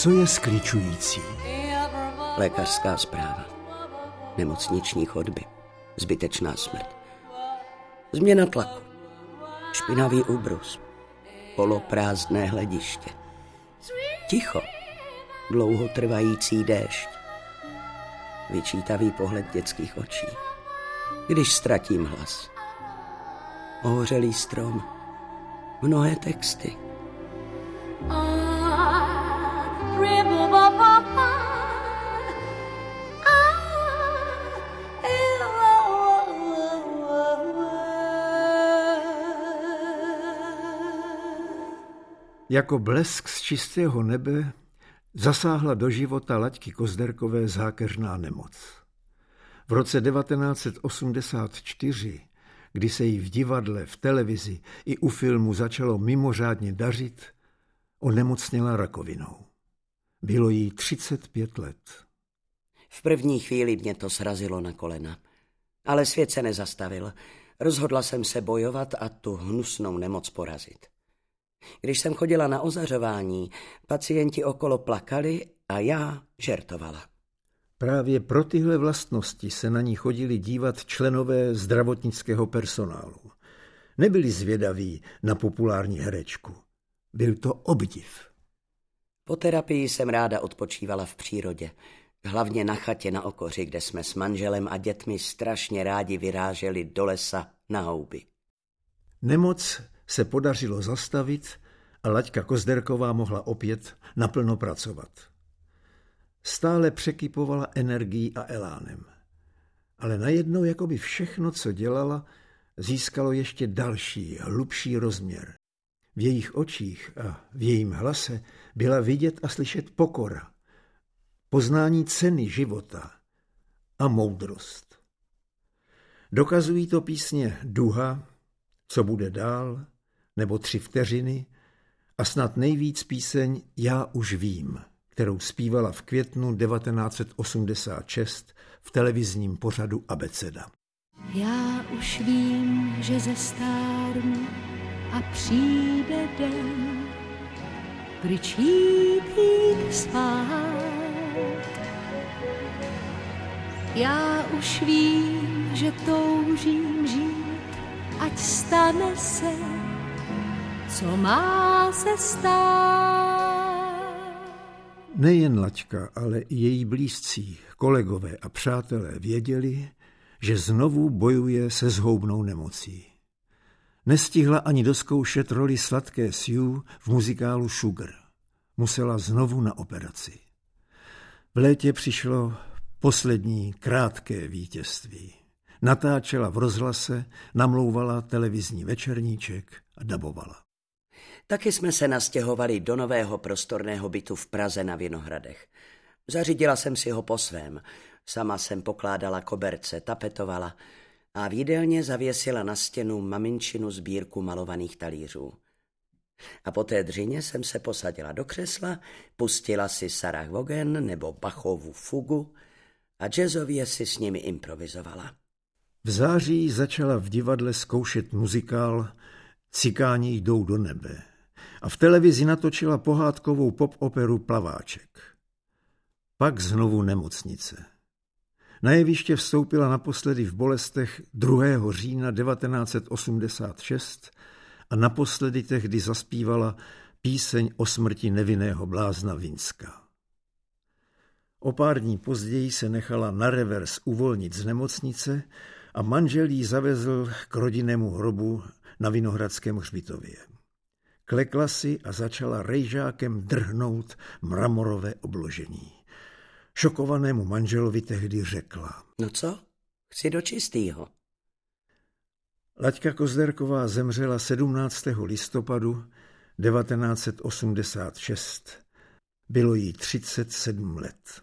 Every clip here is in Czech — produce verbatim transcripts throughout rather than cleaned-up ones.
Co je skličující? Lékařská zpráva. Nemocniční chodby. Zbytečná smrt. Změna tlaku. Špinavý ubrus. Poloprázdné hlediště. Ticho. Dlouhotrvající déšť. Vyčítavý pohled dětských očí. Když ztratím hlas. Ohořelý strom. Mnohé texty. Jako blesk z čistého nebe zasáhla do života Laďky Kozderkové zákeřná nemoc. V roce devatenáct set osmdesát čtyři, kdy se jí v divadle, v televizi i u filmu začalo mimořádně dařit, onemocněla rakovinou. Bylo jí třicet pět let. V první chvíli mě to srazilo na kolena. Ale svět se nezastavil. Rozhodla jsem se bojovat a tu hnusnou nemoc porazit. Když jsem chodila na ozařování, pacienti okolo plakali a já žertovala. Právě pro tyhle vlastnosti se na ní chodili dívat členové zdravotnického personálu. Nebyli zvědaví na populární herečku. Byl to obdiv. Po terapii jsem ráda odpočívala v přírodě. Hlavně na chatě na Okoři, kde jsme s manželem a dětmi strašně rádi vyráželi do lesa na houby. Nemoc se podařilo zastavit a Laďka Kozderková mohla opět naplno pracovat. Stále překypovala energií a elánem. Ale najednou jakoby všechno, co dělala, získalo ještě další, hlubší rozměr. V jejich očích a v jejím hlase byla vidět a slyšet pokora, poznání ceny života a moudrost. Dokazují to písně Duha, Co bude dál, nebo Tři vteřiny a snad nejvíc píseň Já už vím, kterou zpívala v květnu devatenáct set osmdesát šest v televizním pořadu Abeceda. Já už vím, že zestárnu a přijde den, kričí jít spát. Já už vím, že toužím žít, ať stane se, co má se stát. Nejen Laďka, ale i její blízcí, kolegové a přátelé věděli, že znovu bojuje se zhoubnou nemocí. Nestihla ani dozkoušet roli sladké Sue v muzikálu Sugar. Musela znovu na operaci. V létě přišlo poslední krátké vítězství. Natáčela v rozhlase, namlouvala televizní večerníček a dabovala. Taky jsme se nastěhovali do nového prostorného bytu v Praze na Vinohradech. Zařídila jsem si ho po svém. Sama jsem pokládala koberce, tapetovala a v jídelně zavěsila na stěnu maminčinu sbírku malovaných talířů. A po té dřině jsem se posadila do křesla, pustila si Sarah Vaughan nebo Bachovu fugu a jazzově si s nimi improvizovala. V září začala v divadle zkoušet muzikál Cikáni jdou do nebe a v televizi natočila pohádkovou pop-operu Plaváček. Pak znovu nemocnice. Na jeviště vstoupila naposledy v bolestech druhého října devatenáct set osmdesát šest a naposledy tehdy zaspívala píseň o smrti nevinného blázna Vinska. O pár dní později se nechala na revers uvolnit z nemocnice a manžel jí zavezl k rodinnému hrobu na Vinohradském hřbitově. Klekla si a začala rejžákem drhnout mramorové obložení. Šokovanému manželovi tehdy řekla. No co? Chci do čistýho. Laďka Kozderková zemřela sedmnáctého listopadu devatenáct set osmdesát šest. Bylo jí třicet sedm let.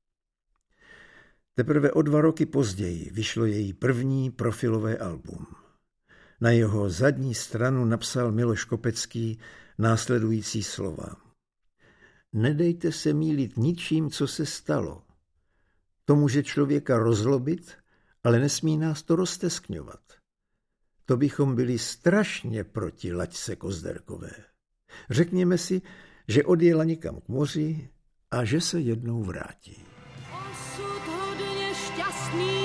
Teprve o dva roky později vyšlo její první profilové album. Na jeho zadní stranu napsal Miloš Kopecký následující slova. Nedejte se mýlit ničím, co se stalo. To může člověka rozlobit, ale nesmí nás to rozteskňovat. To bychom byli strašně proti Laďce Kozderkové. Řekněme si, že odjela někam k moři a že se jednou vrátí. Osud hodně šťastný